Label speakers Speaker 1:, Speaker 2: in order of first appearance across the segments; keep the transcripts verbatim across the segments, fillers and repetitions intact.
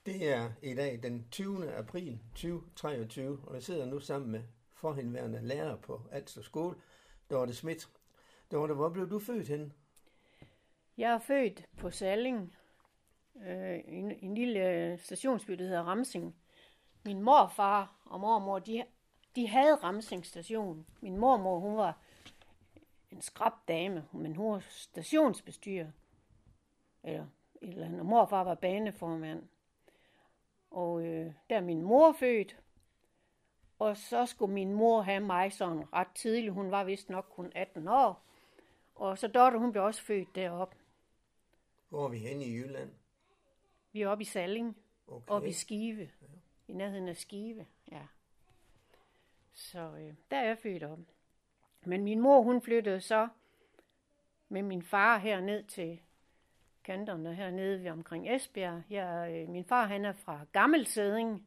Speaker 1: Det er i dag den tyvende april tyve treogtyve, og jeg sidder nu sammen med forhenværende lærer på Alster Skole, Dorte Schmidt. Dorte, hvor blev du født henne?
Speaker 2: Jeg er født på Salling, øh, en, en lille stationsby, der hedder Ramsing. Min morfar og mormor, de, de havde Ramsing station. Min mormor, hun var en skrab dame, men hun var stationsbestyrer. Eller, eller andet. Morfar var baneformand. Og øh, der er min mor født. Og så skulle min mor have mig sådan ret tidligt. Hun var vist nok kun atten år. Og så Dorte, hun blev også født deroppe.
Speaker 1: Hvor er vi henne i Jylland?
Speaker 2: Vi er oppe i Salling.
Speaker 1: Okay.
Speaker 2: Oppe i Skive.
Speaker 1: Ja.
Speaker 2: I nærheden af Skive, ja. Så øh, der er jeg født op. Men min mor, hun flyttede så med min far herned til kanterne hernede ved omkring Esbjerg. Jeg, øh, min far, han er fra Gammelsæding.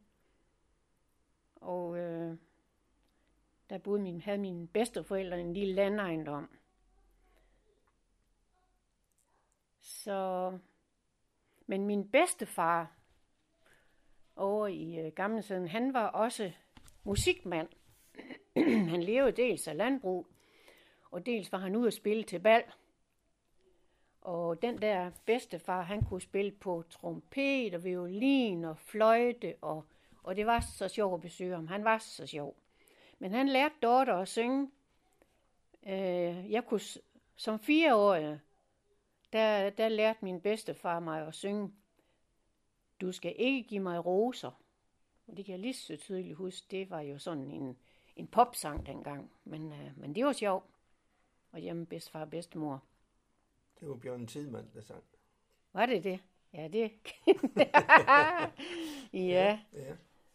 Speaker 2: Og øh, der boede min, havde mine bedsteforældre en lille landejendom. Så, men min bedstefar over i øh, Gammelsæding, han var også musikmand. Han levede dels af landbrug, og dels var han ude at spille til bal. Og den der bedstefar, han kunne spille på trompet og violin og fløjte, og, og det var så sjovt at besøge ham. Han var så sjov. Men han lærte Dorte at synge. Øh, jeg kunne, som fireårig, der, der lærte min bedstefar mig at synge. Du skal ikke give mig roser. Og det kan jeg lige så tydeligt huske. Det var jo sådan en, en popsang dengang. Men, øh, men det var sjovt. Og hjemme bedstefar og bedstemor.
Speaker 1: Det var Bjørn Tidemand, der sang.
Speaker 2: Var det det? Ja, det. ja.
Speaker 1: ja.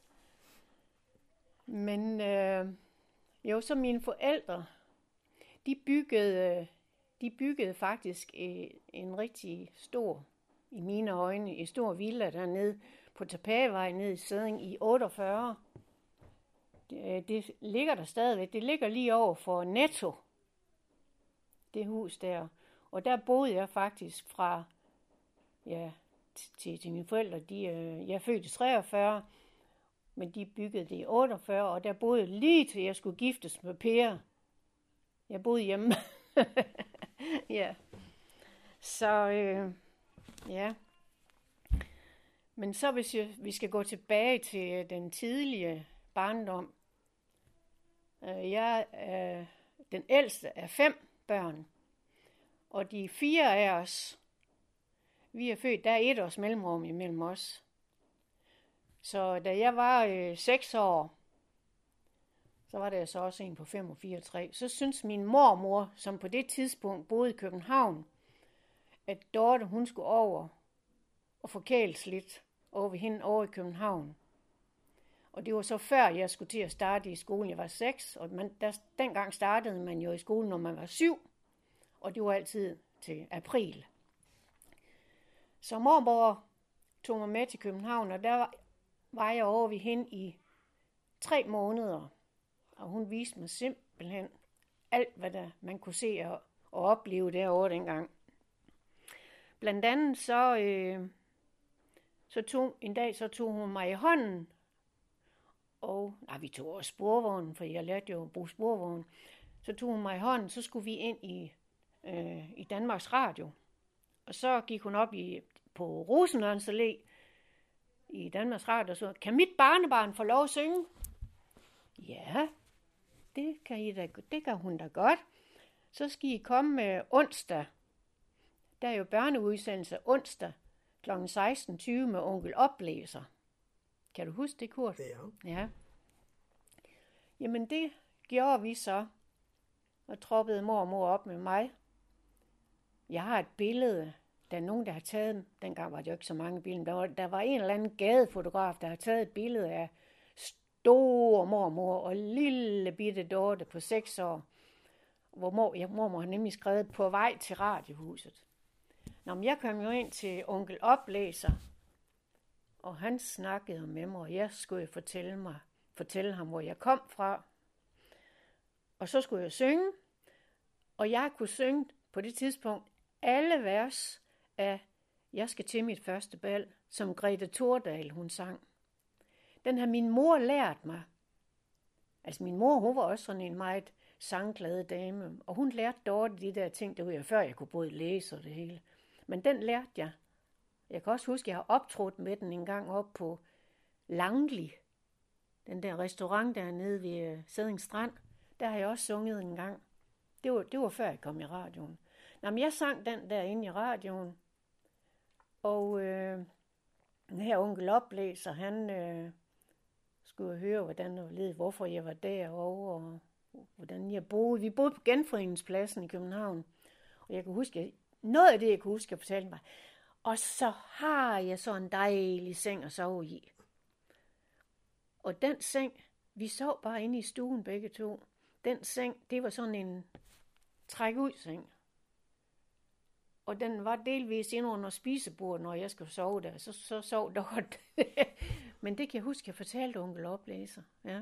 Speaker 2: Men øh, jo, så mine forældre, de byggede, de byggede faktisk en, en rigtig stor, i mine øjne, en stor villa dernede på Tapagevej nede i Sæding i otteogfyrre. Det, det ligger der stadigvæk. Det ligger lige over for Netto, det hus der. Og der boede jeg faktisk fra, ja, til, til mine forældre. De, jeg er født i treogfyrre, men de byggede det i otteogfyrre, og der boede jeg lige til jeg skulle giftes med Per. Jeg boede hjemme. ja. Så, øh, ja. Men så hvis jeg, vi skal gå tilbage til den tidlige barndom. Øh, jeg er den ældste af fem børn. Og de fire af os, vi er født, der er et års mellemrum imellem os. Så da jeg var øh, seks år, så var der så også en på fem og fire og tre. Så synes min mormor, som på det tidspunkt boede i København, at Dorte, hun skulle over og forkæles lidt over ved hende over i København. Og det var så før jeg skulle til at starte i skolen. Jeg var seks, og man, der, dengang startede man jo i skolen, når man var syv. Og det var altid til april. Så mormor tog mig med til København, og der var, var jeg over ved hende i tre måneder. Og hun viste mig simpelthen alt, hvad der man kunne se og, og opleve derovre dengang. Blandt andet så, øh, så tog, en dag så tog hun mig i hånden. Og nej, vi tog også sporvognen, for jeg lærte jo at bruge sporvognen. Så tog hun mig i hånden, så skulle vi ind i øh, i Danmarks Radio. Og så gik hun op i, på Rosenørns Allé i Danmarks Radio og så, kan mit barnebarn få lov at synge? Ja, det kan, I da, det kan hun da godt. Så skal I komme med onsdag. Der er jo børneudsendelse onsdag klokken seksten tyve med onkel Oplæser. Kan du huske det, Kurt?
Speaker 1: Det er
Speaker 2: ja. Jamen det gjorde vi så. Og troppede mor og mor op med mig. Jeg har et billede, der er nogen, der har taget, dengang var det jo ikke så mange billeder, der var, der var en eller anden gadefotograf, der har taget et billede af store mormor og lille bitte Dorte på seks år, hvor mor, ja, mormor har nemlig skrevet på vej til radiohuset. Nå, men jeg kom jo ind til onkel Oplæser, og han snakkede med mig, og jeg skulle fortælle, mig, fortælle ham, hvor jeg kom fra. Og så skulle jeg synge, og jeg kunne synge på det tidspunkt alle vers af Jeg skal til mit første bal. som Grete Thordal, hun sang. Den har min mor lært mig. Altså min mor, hun var også sådan en meget sangglade dame, og hun lærte Dorte de der ting, det var jeg før jeg kunne både læse og det hele. Men den lærte jeg. Jeg kan også huske, at jeg har optrådt med den en gang op på Langli, den der restaurant dernede ved Sædding Strand. Der har jeg også sunget en gang. Det var, det var før jeg kom i radioen. Nå, men jeg sang den der inde i radioen, og øh, den her onkel oplæser, han øh, skulle høre, hvordan jeg led, hvorfor jeg var derovre, og hvordan jeg boede. Vi boede på Genforeningspladsen i København, og jeg kan huske, noget af det, jeg kunne huske, jeg fortalte mig. Og så har jeg så en dejlig seng at sove i. Og den seng, vi sov bare inde i stuen begge to. Den seng, det var sådan en træk-ud-seng. Og den var delvis inde under spisebordet, når jeg skulle sove der. Så, så sov Dorte. Men det kan jeg huske, jeg fortalte onkel oplæser. Ja.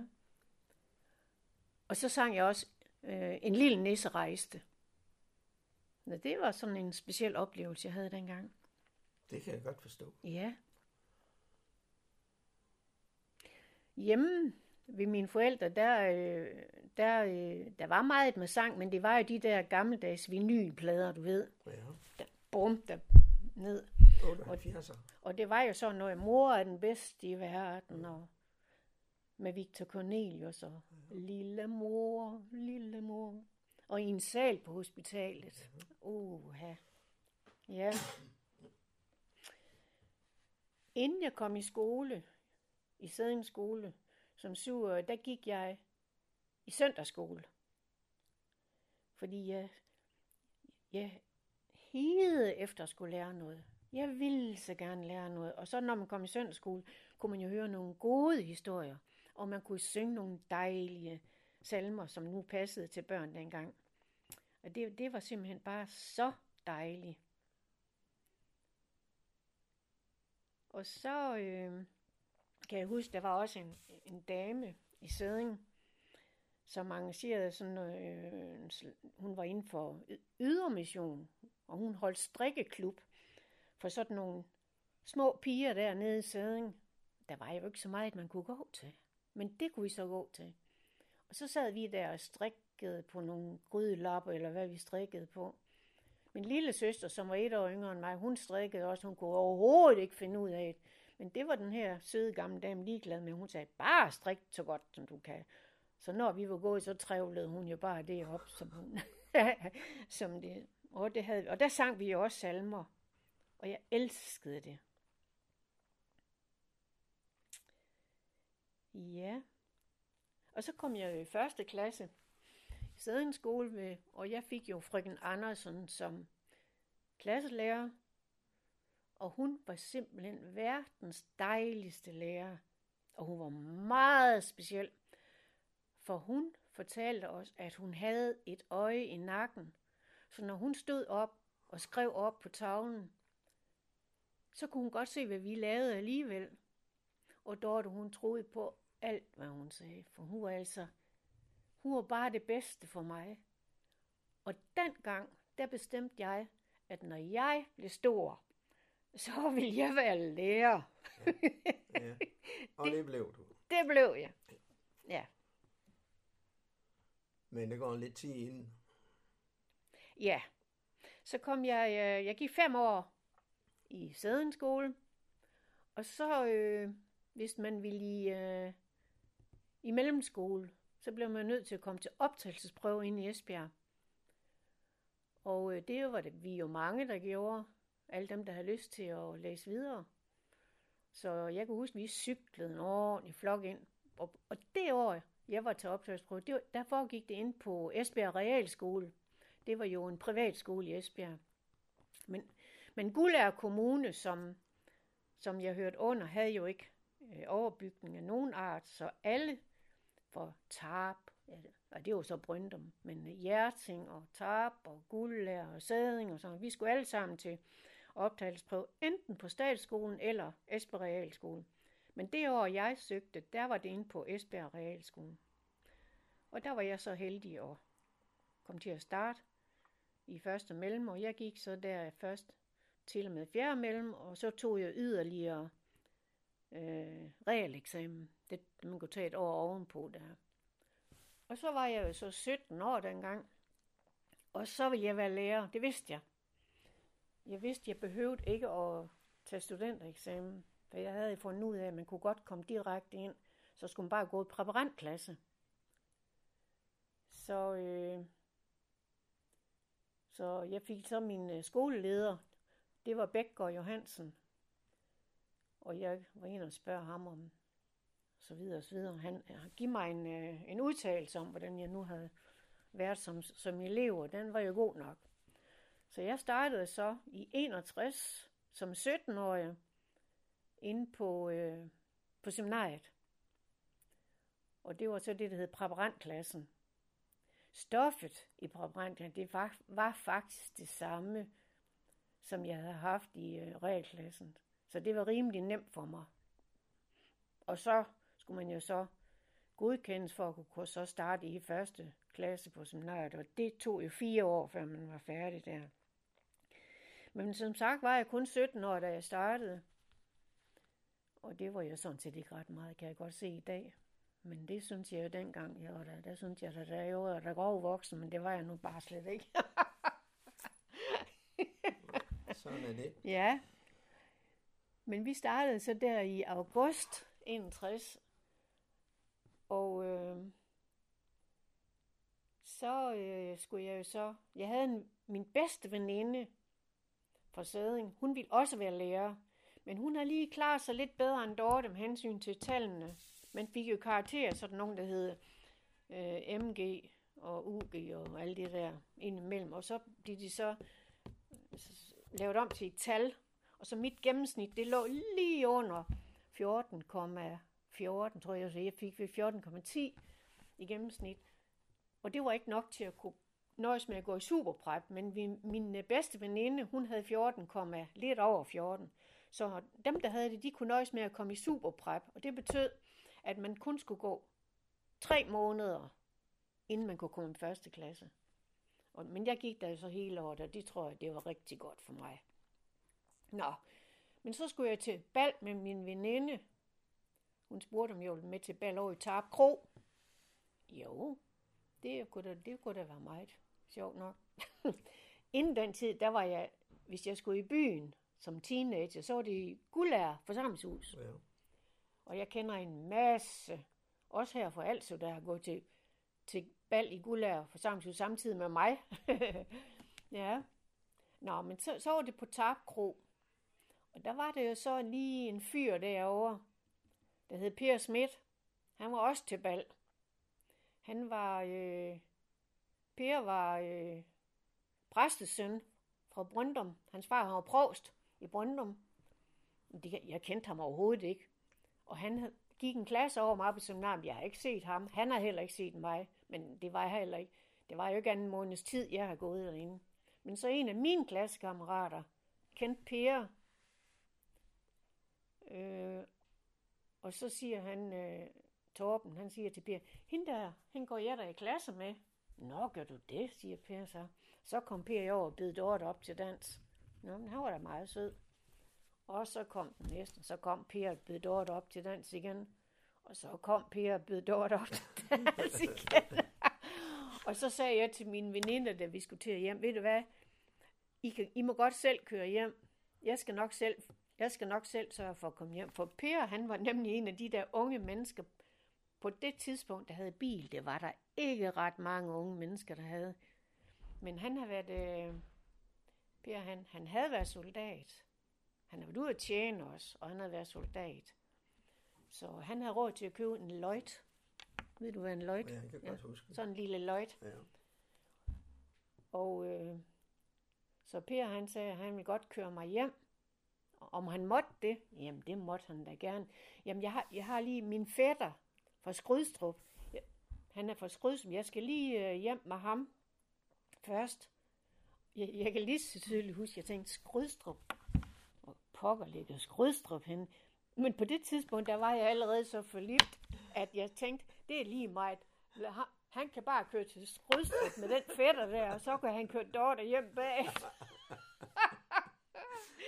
Speaker 2: Og så sang jeg også øh, En lille nisse rejste. Ja, det var sådan en speciel oplevelse, jeg havde dengang.
Speaker 1: Det kan jeg godt forstå.
Speaker 2: Ja. Hjemme ved mine forældre, der, øh, der, øh, der var meget med sang, men det var jo de der gammeldags vinylplader, du ved.
Speaker 1: Ja.
Speaker 2: Der, bum, der ned.
Speaker 1: otteoghalvfjerdser.
Speaker 2: Og, og det var jo sådan noget, mor er den bedste i verden, og med Victor Cornelius og ja. Lille mor, lille mor. Og i en sal på hospitalet. Uha. Ja. Inden jeg kom i skole, i Sædding skole, som syvårig, der gik jeg i søndagsskole. Fordi jeg, jeg hede efter at skulle lære noget. Jeg ville så gerne lære noget. Og så når man kom i søndagsskole, kunne man jo høre nogle gode historier. Og man kunne synge nogle dejlige salmer, som nu passede til børn dengang. Og det, det var simpelthen bare så dejligt. Og så øh, kan jeg huske, der var også en, en dame i Sædding, som arrangerede sådan noget, øh, hun var inden for ydermission, og hun holdt strikkeklub for sådan nogle små piger dernede i Sædding. Der var jo ikke så meget, man kunne gå til, men det kunne vi så gå til. Og så sad vi der og strikkede på nogle grydelapper, eller hvad vi strikkede på. Min lille søster, som var et år yngre end mig, hun strikkede også. Hun kunne overhovedet ikke finde ud af det. Men det var den her søde gamle dame ligeglad med. Hun sagde, bare strik så godt, som du kan. Så når vi var gået, så trævlede hun jo bare det op, som hun... som det. Og, det havde... og der sang vi jo også salmer. Og jeg elskede det. Ja. Og så kom jeg i første klasse i Sædding skole, med, og jeg fik jo frøken Andersen som klasselærer. Og hun var simpelthen verdens dejligste lærer. Og hun var meget speciel. For hun fortalte os, at hun havde et øje i nakken. Så når hun stod op og skrev op på tavlen, så kunne hun godt se, hvad vi lavede alligevel. Og Dorte, hun troede på alt, hvad hun sagde. For hun var altså, hun var bare det bedste for mig. Og dengang, der bestemte jeg, at når jeg blev stor, så ville jeg være lærer.
Speaker 1: Ja. Ja. Og det, det blev du.
Speaker 2: Det blev jeg. Ja.
Speaker 1: Men det går lidt tid inden.
Speaker 2: Ja. Så kom jeg, jeg gik fem år i Sædding skole. Og så, øh, hvis man ville i, øh, i mellemskole, så blev man nødt til at komme til optagelsesprøve inde i Esbjerg. Og øh, det var det, vi jo mange, der gjorde. Alle dem, der havde lyst til at læse videre. Så jeg kunne huske, at vi cyklede en ordentlig flok ind. Og, og det år, jeg var til optagelsesprøve, det var, der foregik det ind på Esbjerg Realskole. Det var jo en privatskole i Esbjerg. Men, men Guldager Kommune, som, som jeg hørte under, havde jo ikke øh, overbygning af nogen art. Så alle for Tarp, ja, og det var så Brøndum, men Hjerting og Tarp og Guldager og Sædding og sådan. Vi skulle alle sammen til optagelsesprøve, enten på Statsskolen eller Esbjerg Realskole. Men det år, jeg søgte, der var det inde på Esbjerg Realskole. Og der var jeg så heldig at komme til at starte i første mellem, og jeg gik så der først til og med fjerde mellem, og så tog jeg yderligere øh, realeksamen. Det man kunne tage et år ovenpå der. Og så var jeg jo så sytten år dengang, og så ville jeg være lærer. Det vidste jeg. Jeg vidste, jeg behøvede ikke at tage studentereksamen, for jeg havde fundet ud af, at man kunne godt komme direkte ind, så skulle man bare gå i præparantklasse. Så, øh, så jeg fik så min skoleleder, det var Bækgaard Johansen, og jeg var inde og spørge ham om, så videre og så videre. Han, han giv mig en, en udtalelse om, hvordan jeg nu havde været som, som elev, og den var jo god nok. Så jeg startede så i enogtres som sytten-årig inde på, øh, på seminariet. Og det var så det, der hed præparantklassen. Stoffet i præparantklassen, det var, var faktisk det samme, som jeg havde haft i øh, realklassen. Så det var rimelig nemt for mig. Og så skulle man jo så godkendes for at kunne så starte i første klasse på seminariet, og det tog jo fire år, før man var færdig der. Men som sagt var jeg kun sytten år, da jeg startede, og det var jo sådan set ikke ret meget, kan jeg godt se i dag. Men det synes jeg jo dengang, jeg var der, der synes jeg, at jeg var der grov voksen, men det var jeg nu bare slet ikke.
Speaker 1: Sådan er det.
Speaker 2: Ja, men vi startede så der i august enogtres, og øh, så øh, skulle jeg jo så, jeg havde en, min bedste veninde fra Sæding, hun ville også være lærer, men hun har lige klaret sig lidt bedre end Dorte med hensyn til tallene. Man fik jo karakterer, sådan nogen, der hed øh, M G og U G og alt det der indimellem, og så blev de så lavet om til et tal, og så mit gennemsnit, det lå lige under fjorten komma fjorten, tror jeg, så jeg fik ved fjorten komma ti i gennemsnit. Og det var ikke nok til at kunne nøjes med at gå i superprep, men vi, min bedste veninde, hun havde fjorten, lidt over fjorten. Så dem, der havde det, de kunne nøjes med at komme i superprep, og det betød, at man kun skulle gå tre måneder, inden man kunne komme i første klasse. Og, men jeg gik der så hele året, og det tror jeg, det var rigtig godt for mig. Nå, men så skulle jeg til bal med min veninde. Hun spurgte, om jeg ville med til bal over i Tarp Kro. Jo, det kunne da, det kunne da være meget sjovt nok. Inden den tid, der var jeg, hvis jeg skulle i byen som teenager, så var det i Guldager forsamlingshus. Ja. Og jeg kender en masse, også her fra Altså, der har gået til, til bal i Guldager forsamlingshus samtidig med mig. Ja. Nå, men så, så var det på Tarp Kro. Og der var det jo så lige en fyr derovre, der hed Per Schmidt. Han var også til bal. Han var, øh, Per var øh, præstesøn fra Brøndum. Hans far var provst i Brøndum. Jeg kendte ham overhovedet ikke. Og han gik en klasse over mig på seminariet. Jeg har ikke set ham. Han har heller ikke set mig. Men det var jeg heller ikke. Det var jo ikke anden måneds tid, jeg har gået derinde. Men så en af mine klassekammerater kendte Per. Øh, og så siger han, øh, Torben, han siger til Per, hende der, hende går jeg der i klasse med. Nå, gør du det, siger Per så. Så kom Per over og bed Dorte op til dans. Nå, men han var da meget sød. Og så kom den næste, så kom Per og bed Dorte op til dans igen. Og så kom Per og bed Dorte op til dans igen. Og så sagde jeg til mine veninder, da vi skulle til hjem, ved du hvad, I, kan, I må godt selv køre hjem. Jeg skal nok selv, jeg skal nok selv sørge for at komme hjem. For Per, han var nemlig en af de der unge mennesker, på det tidspunkt, der havde bil. Det var der ikke ret mange unge mennesker, der havde. Men han har været, øh, Per, han, han havde været soldat. Han har været ude at tjene også, og han havde været soldat. Så han havde råd til at købe en Lloyd. Ved du, hvad en Lloyd?
Speaker 1: Ja, jeg kan godt huske.
Speaker 2: Sådan en lille Lloyd.
Speaker 1: Ja.
Speaker 2: Og øh, så Per, han sagde, at han ville godt køre mig hjem. Om han måtte det? Jamen, det måtte han da gerne. Jamen, jeg har, jeg har lige min fætter fra Skrydstrup. Han er fra Skrydstrup. Jeg skal lige øh, hjem med ham først. Jeg, jeg kan lige så tydeligt huske, jeg tænkte, Skrydstrup. Hvor pokker ligger Skrydstrup henne? Men på det tidspunkt, der var jeg allerede så forlibt, at jeg tænkte, det er lige meget. Han kan bare køre til Skrydstrup med den fætter der, og så kan han køre Dorte hjem bag.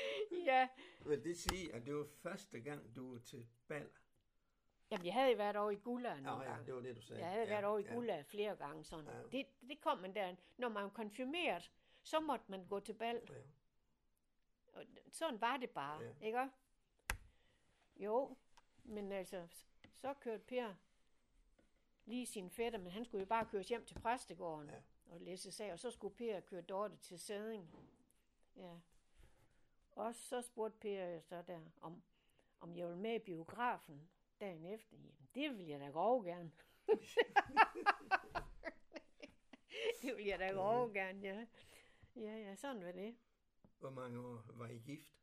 Speaker 2: Ja.
Speaker 1: Vil det sige, at det var første gang, du var til bal?
Speaker 2: Jamen, jeg havde jo været over i Gulland nogle
Speaker 1: Ja, ja,
Speaker 2: gange.
Speaker 1: det var det, du sagde.
Speaker 2: Jeg havde
Speaker 1: ja,
Speaker 2: været over i
Speaker 1: ja.
Speaker 2: Gulland flere gange. Sådan.
Speaker 1: Ja.
Speaker 2: Det, det kom man der. Når man var konfirmeret, så måtte man gå til bal.
Speaker 1: Ja.
Speaker 2: Og sådan var det bare,
Speaker 1: Ja.
Speaker 2: ikke? Jo, men altså, så kørte Per lige sin fætter, men han skulle jo bare køres hjem til præstegården
Speaker 1: Ja.
Speaker 2: og læse sag, og så skulle Per køre Dorte til Sæding. Ja. Og så spurgte Per så der, om, om jeg ville med i biografen dagen efter. Jamen, det ville jeg da grove gerne. Det ville jeg da grove gerne, ja. Ja, ja, sådan var det.
Speaker 1: Hvor mange år var I gift?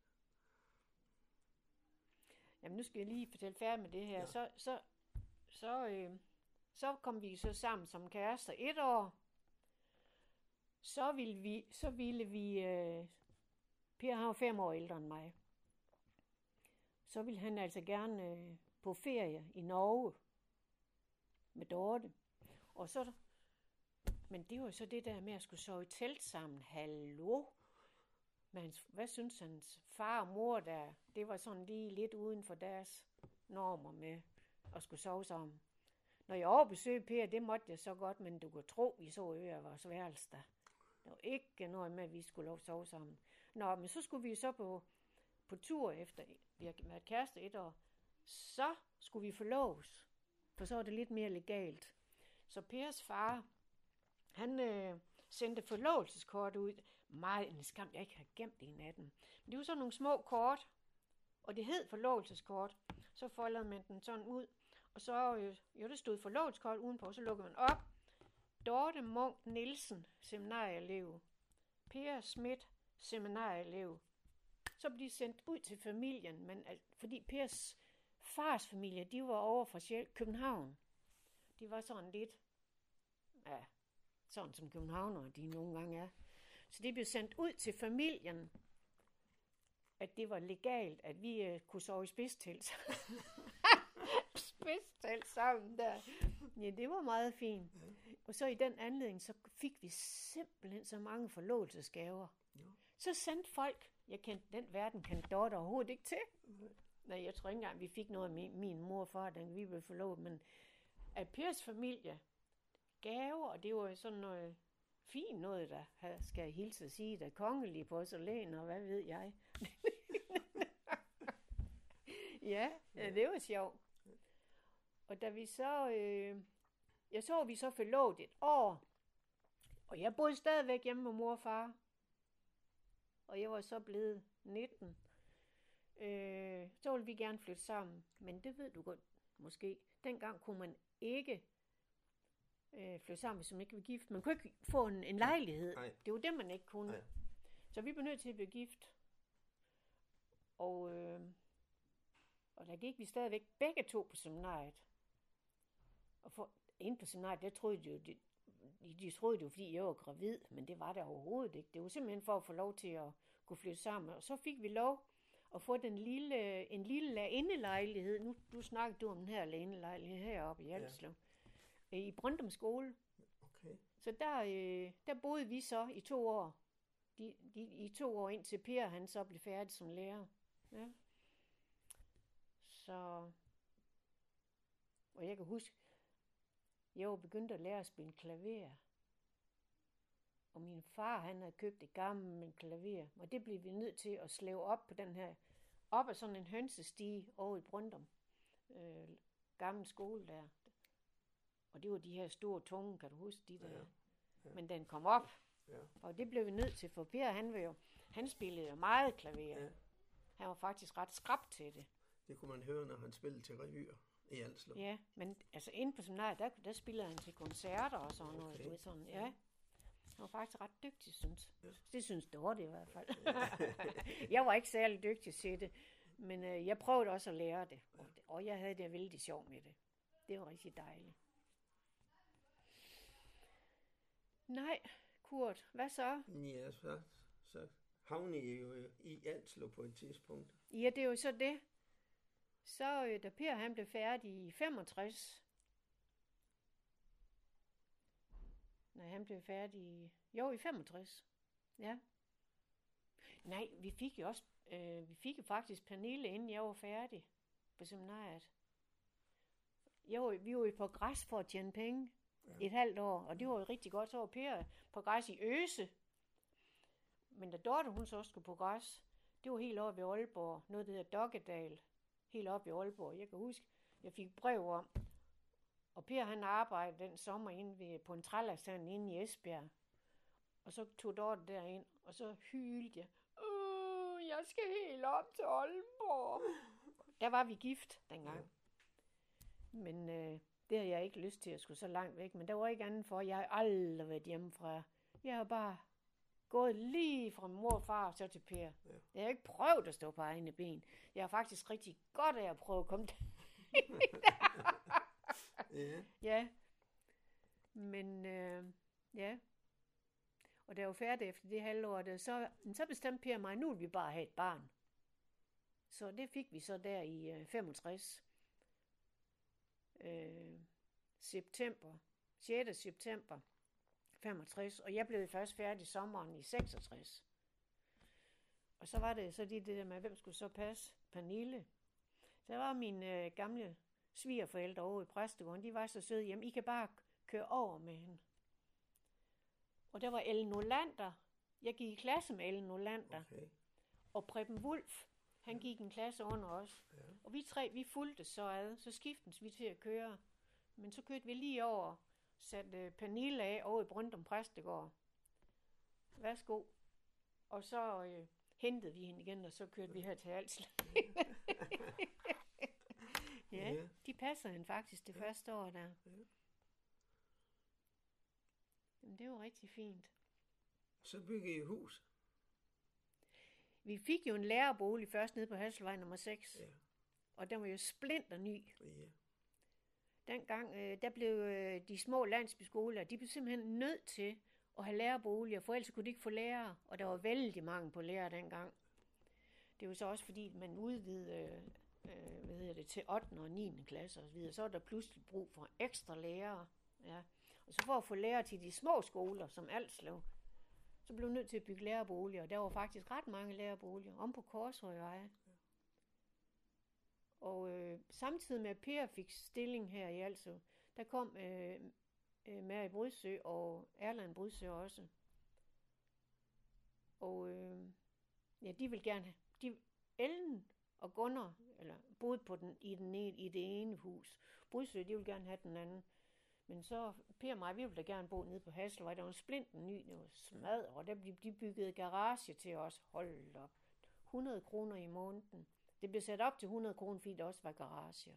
Speaker 2: Jamen, nu skal jeg lige fortælle færdig med det her.
Speaker 1: Ja.
Speaker 2: Så, så, så, øh, så kom vi så sammen som kærester et år. Så ville vi, så ville vi, øh, Per har jo fem år ældre end mig. Så ville han altså gerne øh, på ferie i Norge med Dorte. Og så, men det var jo så det der med at skulle sove i telt sammen. Hallo? Men hvad synes hans far og mor der? Det var sådan lige lidt uden for deres normer med at skulle sove sammen. Når jeg overbesøgte Per, det måtte jeg så godt, men du kunne tro, vi så øger vores værelse der. Der var ikke noget med, at vi skulle lov at sove sammen. Nå, men så skulle vi så på, på tur efter, vi har været kærester et år. Så skulle vi forloves, for så var det lidt mere legalt. Så Pers far, han øh, sendte forlovelseskort ud. Meget en skam, jeg ikke har gemt en af dem. Men det var sådan nogle små kort, og det hed forlovelseskort. Så foldede man den sådan ud, og så, øh, jo, der stod forlovelseskort udenpå, så lukkede man op. Dorte Munk Nielsen, seminarieelev. Per Schmidt, seminarieelev. Så blev de sendt ud til familien, men fordi Pers fars familie, de var over fra Sjæl, København. De var sådan lidt, ja, sådan som københavnere, de nogle gange er. Så det blev sendt ud til familien, at det var legalt, at vi øh, kunne sove i spidstelt. Spidstelt sammen der. Ja, det var meget fint. Og så i den anledning, så fik vi simpelthen så mange forlovelsesgaver.
Speaker 1: Ja.
Speaker 2: Så sendte folk, jeg kendte den verden, kendte Dorte overhovedet ikke til. Nej, jeg tror ikke engang, vi fik noget af min, min mor og far, da vi blev forlovet, men af Pers familie, gaver, og det var jo sådan noget fint noget, der skal jeg hilse at sige, der kongelige porcelæn, og hvad ved jeg. ja, ja, det var sjovt. Og da vi så, øh, jeg så, vi så forlovet et år, og jeg boede stadigvæk hjemme med mor og far, og jeg var så blevet nitten. Øh, så ville vi gerne flytte sammen, men det ved du godt, måske. Dengang kunne man ikke øh, flytte sammen, hvis man ikke var gift. Man kunne ikke få en, en lejlighed.
Speaker 1: Nej.
Speaker 2: Det var det, man ikke kunne.
Speaker 1: Nej.
Speaker 2: Så vi blev nødt til at blive gift. Og, øh, og der gik vi stadigvæk begge to på seminariet. Og for, inde på seminariet, der troede de jo, de, de troede det jo, fordi jeg var gravid, men det var det overhovedet ikke. Det var simpelthen for at få lov til at kunne flytte sammen. Og så fik vi lov at få den lille, en lille lærerindelejlighed. Nu du snakkede du om den her lærerindelejlighed heroppe i Alslev. Ja. I Brøndum skole.
Speaker 1: Okay.
Speaker 2: Så der, øh, der boede vi så i to år. De, de, I to år indtil Per, han så blev færdig som lærer. Ja. Så... Og jeg kan huske, jeg var begyndt at lære at spille klaver. Og min far, han havde købt et gammelt klaver. Og det blev vi nødt til at slæve op på den her, op ad sådan en hønsestige over i Brøndum. Øh, gammel skole der. Og det var de her store tunge, kan du huske de der? Ja. Ja. Men den kom op. Ja. Og det blev vi nødt til, for Per, han var jo, han spillede jo meget klaver. Ja. Han var faktisk ret skrap til det.
Speaker 1: Det kunne man høre, når han spillede til revyer i Alslev.
Speaker 2: Ja, men altså inde på seminariet, der, der spillede han til koncerter og sådan noget. Okay. Du ved, sådan, ja. Han var faktisk ret dygtig, synes ja. Det synes Dorte i hvert fald. Jeg var ikke særlig dygtig til det, men øh, jeg prøvede også at lære det. Og, og jeg havde det vældig sjov med det. Det var rigtig dejligt. Nej, Kurt, hvad så?
Speaker 1: Ja, så, så havnede I jo i Alslev på et tidspunkt.
Speaker 2: Ja, det er jo så det. Så øh, da Per han blev færdig i femogtres. Nej, han blev færdig i... Jo, i femogtres. Ja. Nej, vi fik jo også, øh, vi fik jo faktisk Pernille, inden jeg var færdig på seminariet. Jeg var, vi var jo på græs for at tjene penge ja. et halvt år, og det var jo rigtig godt. Så var Per på græs i Øse. Men da Dorte, hun så også skulle på græs, det var helt oppe ved Aalborg. Noget, der hedder Dokkedal. Helt oppe ved Aalborg. Jeg kan huske, jeg fik brev om. Og Per, han arbejdede den sommer inde ved, på en trælasand inde i Esbjerg. Og så tog Dorte derind, og så hylte jeg. Åh, jeg skal helt op til Aalborg. Der var vi gift dengang. Ja. Men øh, det har jeg ikke lyst til at skulle så langt væk. Men der var ikke andet for. Jeg har aldrig været hjemmefra. Jeg har bare gået lige fra mor og far og så til Per. Ja. Jeg har ikke prøvet at stå på egne ben. Jeg har faktisk rigtig godt af at prøve at komme ja. ja. Men øh, ja. Og da jeg var færdig efter det halvår, der, så, så bestemte Per mig, nu vil vi bare have et barn. Så det fik vi så der i øh, femogtres. Øh, september. sjette september femogtres. Og jeg blev først færdig sommeren i seksogtres. Og så var det så det, det der med, hvem skulle så passe Pernille. Så var mine øh, gamle svigerforældre over i Præstegården, de var så søde hjemme. I kan bare køre over med hende. Og der var Ellen Olander. Jeg gik i klasse med Ellen Olander. Okay. Og Preben Wulf, han gik en klasse under os. Ja. Og vi tre, vi fulgte så ad. Så skiftens vi til at køre. Men så kørte vi lige over, satte Pernille af over i Brøndum Præstegård. Værsgo. Og så øh, hentede vi hende igen, og så kørte vi her til Alslev. ja, de passer hende faktisk det ja. første år der. Ja. Men det var rigtig fint.
Speaker 1: Så byggede I hus?
Speaker 2: Vi fik jo en lærerbolig først nede på Hasselvej nummer seks.
Speaker 1: Ja.
Speaker 2: Og den var jo splinter ny.
Speaker 1: Ja.
Speaker 2: Dengang, øh, der blev øh, de små landsbyskoler, de blev simpelthen nødt til at have lærerboliger, for ellers kunne de ikke få lærere. Og der var vældig mange på lærer dengang. Det var så også fordi, man udvidede øh, hvad hedder det, til ottende og niende klasse og så videre. Så var der pludselig brug for ekstra lærere. Ja. Og så for at få lærere til de små skoler, som Alslev, så blev vi nødt til at bygge lærerboliger. Og der var faktisk ret mange lærerboliger, om på Korshøjvej. Og øh, samtidig med at Per fik stilling her i Alslev, der kom øh, øh, Mary Brydsø og Erland Brydsø også. Og øh, ja, de vil gerne have, de, Ellen og Gunnar, eller boede på den, i, den, i det ene hus. Brydsø, de vil gerne have den anden. Men så Per og mig, vi ville da gerne bo nede på Hasselvej. Der var en splinten ny, det var smadret, og der blev de bygget garage til os. Hold op. hundrede kroner i måneden. Det blev sat op til hundrede kroner, fordi der også var garager.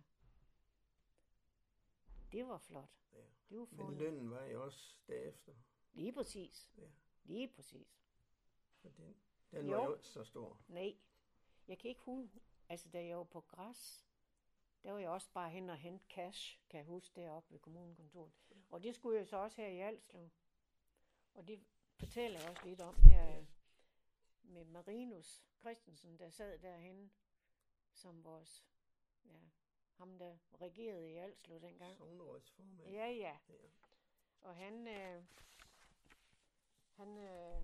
Speaker 2: Det var flot.
Speaker 1: Ja.
Speaker 2: Det var
Speaker 1: Men lønnen var jo også derefter.
Speaker 2: Lige præcis.
Speaker 1: Ja.
Speaker 2: Lige præcis.
Speaker 1: For den, den var jo ikke så stor.
Speaker 2: Nej. Jeg kan ikke huske, altså da jeg var på græs, der var jeg også bare hen og hente cash, kan jeg huske, deroppe ved kommunekontoret. Og det skulle jeg så også her i Alslev. Og det fortæller jeg også lidt om her med Marinus Christensen, der sad derhenne, som vores, ja, ham der regerede i Alslev dengang.
Speaker 1: Sognerådsformand.
Speaker 2: Ja, ja, ja. Og han, øh, han, øh,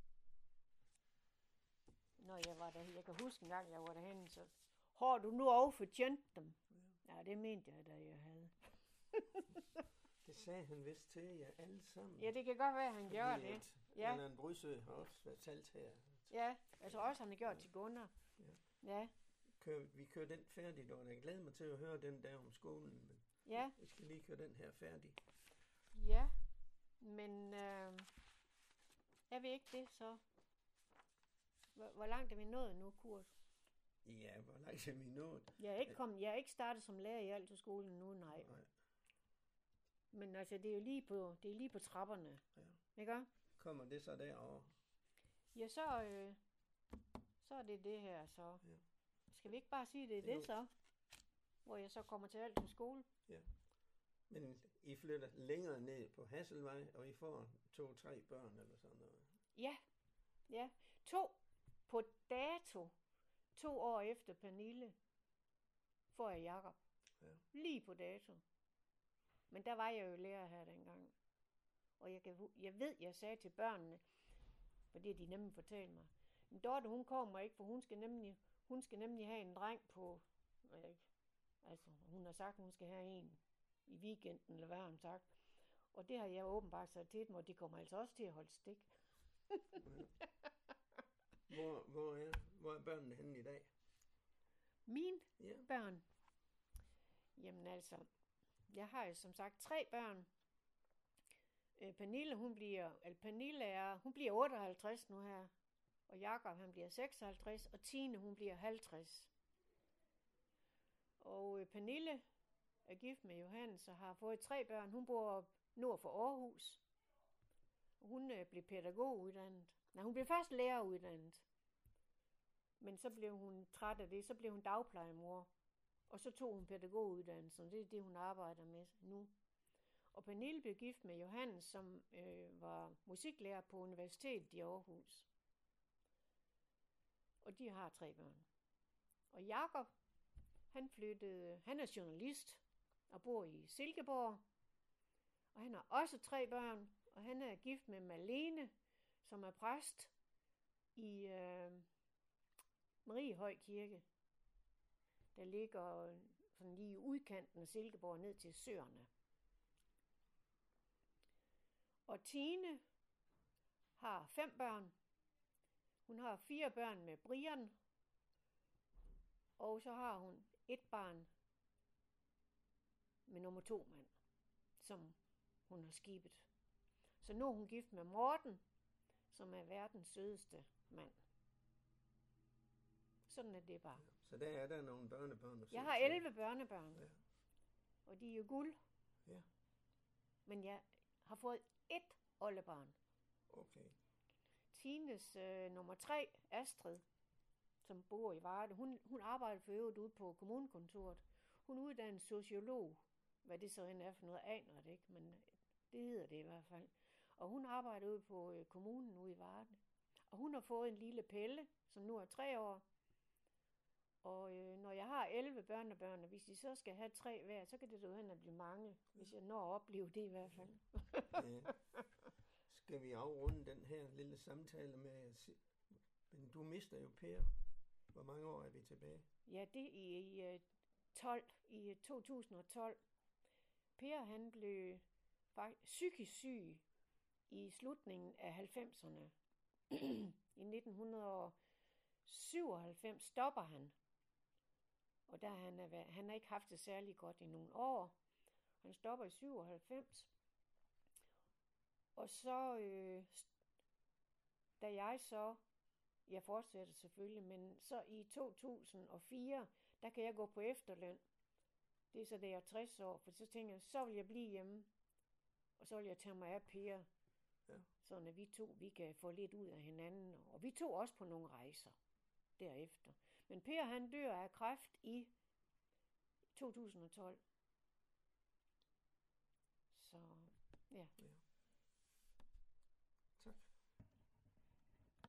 Speaker 2: når jeg var der, jeg kan huske en gang, jeg var derhenne, så har du nu overfortjent dem? Ja. ja, det mente jeg, da jeg havde.
Speaker 1: Det sagde han vist til jer alle sammen.
Speaker 2: Ja, det kan godt være, at han
Speaker 1: Fordi
Speaker 2: gjorde det. Ja.
Speaker 1: Allan Brydsø har også været talt her.
Speaker 2: Ja, altså også han har gjort ja. til Gunnar.
Speaker 1: Ja.
Speaker 2: Ja.
Speaker 1: Kør, vi kører den færdig, og jeg glæder mig til at høre den der om skolen. Men
Speaker 2: ja.
Speaker 1: Vi skal lige køre den her færdig.
Speaker 2: Ja, men øh, jeg ved ikke det, så. Hvor, hvor langt er vi nået nu, Kurt?
Speaker 1: Ja, hvor langt er vi nået?
Speaker 2: Jeg er ikke, kommet, jeg er ikke startet som lærer i Altoskolen nu, nej. nej. Men altså, det er jo lige på, det er lige på trapperne. Ja. Ikke?
Speaker 1: Kommer det så derovre?
Speaker 2: Ja, så, øh, så er det det her, så. Ja. Skal vi ikke bare sige, det er det, det så? Hvor jeg så kommer til Altoskole?
Speaker 1: Ja. Men I flytter længere ned på Hasselvej, og I får to-tre børn eller sådan noget?
Speaker 2: Ja, ja. To på dato, to år efter Pernille, får jeg Jakob. Ja. Lige på dato. Men der var jeg jo lærer her dengang. Og jeg, kan, jeg ved, jeg sagde til børnene, fordi de nemlig fortalte mig, Men Dorte, hun kommer ikke, for hun skal nemlig, hun skal nemlig have en dreng på, ikke? Altså, hun har sagt, hun skal have en i weekenden, eller hvad har hun sagt. Og det har jeg åbenbart sagt til dem, og de kommer altså også til at holde stik.
Speaker 1: hvor, hvor, er, hvor er børnene henne i dag?
Speaker 2: Mine
Speaker 1: Ja.
Speaker 2: børn? Jamen altså, jeg har jo som sagt tre børn. Øh, Pernille, hun bliver, eller Pernille er, hun bliver otteoghalvtreds nu her. Og Jakob, han bliver seksoghalvtreds, og Tine, hun bliver halvtreds. Og øh, Pernille er gift med Johannes og har fået tre børn. Hun bor nord for Aarhus. Hun øh, blev pædagoguddannet. Nej, hun blev først læreruddannet. Men så blev hun træt af det. Så blev hun dagplejemor. Og så tog hun pædagoguddannelsen. Det er det, hun arbejder med nu. Og Pernille blev gift med Johannes, som øh, var musiklærer på universitetet i Aarhus. Og de har tre børn. Og Jakob, han flyttede, han er journalist og bor i Silkeborg. Og han har også tre børn, og han er gift med Malene, som er præst i øh, Mariehøj Kirke. Der ligger sådan lige i udkanten af Silkeborg ned til Søerne. Og Tine har fem børn. Hun har fire børn med Brian, og så har hun et barn med nummer to mand, som hun har skibet. Så nu er hun gift med Morten, som er verdens sødeste mand. Sådan er det bare.
Speaker 1: Så der er der nogle børnebørn.
Speaker 2: Jeg har elleve børnebørn,
Speaker 1: ja.
Speaker 2: Og de er jo guld.
Speaker 1: Ja.
Speaker 2: Men jeg har fået ét oldebarn.
Speaker 1: Okay.
Speaker 2: Tines øh, nummer tre, Astrid, som bor i Varde, hun, hun arbejder for øvrigt ude på kommunekontoret. Hun er uddannet sociolog. Hvad det så end er for noget, aner det ikke, men det hedder det i hvert fald. Og hun arbejder ude på øh, kommunen ude i Varde. Og hun har fået en lille Pelle, som nu er tre år. Og øh, når jeg har elleve børnebørn, hvis de så skal have tre hver, så kan det jo hen at blive mange, hvis jeg når at opleve det i hvert fald.
Speaker 1: Ja. Skal vi afrunde den her lille samtale med, men du mister jo Per. Hvor mange år er vi tilbage?
Speaker 2: Ja, det er i, i, tolv, i to tusind og tolv. Per, han blev faktisk psykisk syg i slutningen af halvfemserne. I nitten syvoghalvfems stopper han. Og der han, er, han har ikke haft det særlig godt i nogle år. Han stopper i syvoghalvfems. Og så, øh, da jeg så, jeg fortsætter selvfølgelig, men så i to tusind og fire, der kan jeg gå på efterløn. Det er så, da jeg er tres år, for så tænker jeg, så vil jeg blive hjemme. Og så vil jeg tage mig af Per.
Speaker 1: Ja.
Speaker 2: Sådan at vi to, vi kan få lidt ud af hinanden. Og vi tog også på nogle rejser derefter. Men Per, han dør af kræft i to tusind og tolv. Så, ja.
Speaker 1: Ja. Tak.